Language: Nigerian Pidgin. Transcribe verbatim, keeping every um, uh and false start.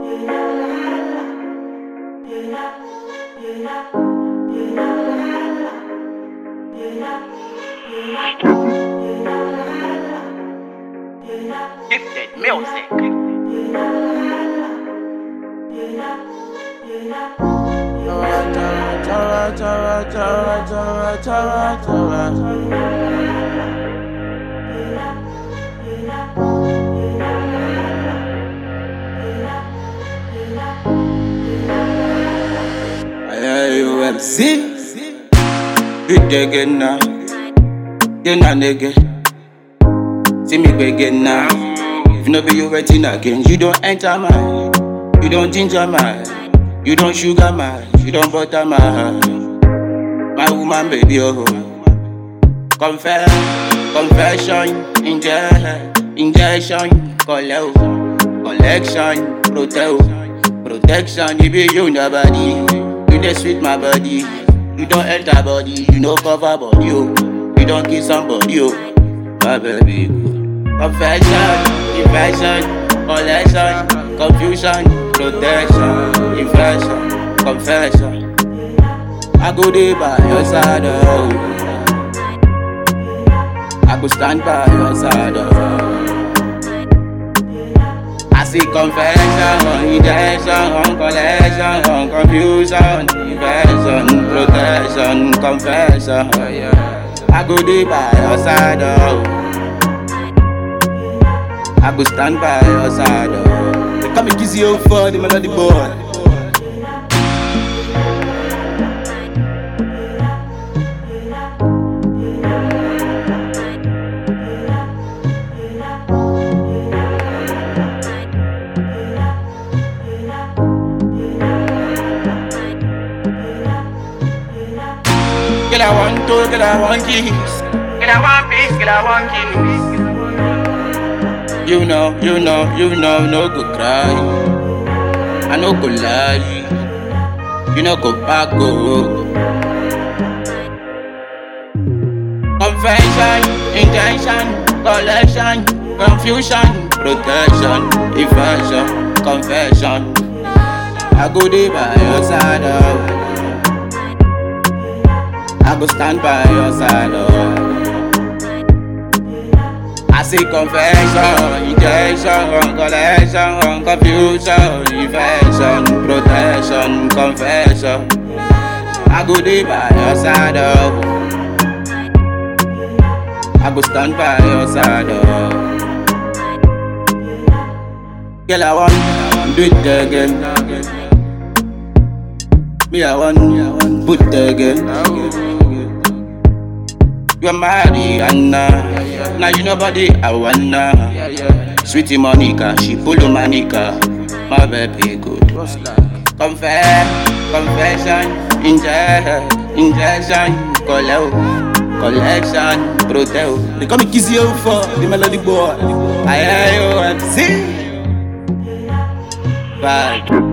Gifted music. Alright, alright, alright, alright, alright, alright, I hear you M C. Hit again now. Again and again. See me begin now. If no be you waiting again, you don't enter my. You don't ginger my. You don't sugar my. You don't butter my. My woman baby oh. Confess, confession, injection, injection, collect, collection, protect, protection. You be you nobody. You dey sweet my body. You don't enter body. You no cover body oh. You don't kiss somebody oh. My baby. Confession, infection, collection, confusion, protection, infection, confession. I go there by your side, oh. I go stand by your side, oh. I see confession, injection, collection, confusion, infection, protection, confession. I go there by your side, oh. I go stand by your side, oh. They call me Kizzy oh for the melody boy. Get I want to, get I want keys. Get a one piece, get a one kiss. You know, you know, you know, no go cry. I no go lie. You no go back, go. Confession, intention, collection, confusion, protection, infection, confession. I go there by your side, oh. I go stand by your side, oh. I see confession, injection, collection, confusion, infection, protection, confession. I go there by your side, oh. I go stand by your side, oh. Girl, I want do it again. Me, I want put it again. You're Mariana, now you nobody I wanna. Sweetie Monica, she pull on my nika. My baby good. Confess, confession, injection, injection, collect, collection, protect. They call me Kizzy oh for the melody boy. I hear you M C. Bye.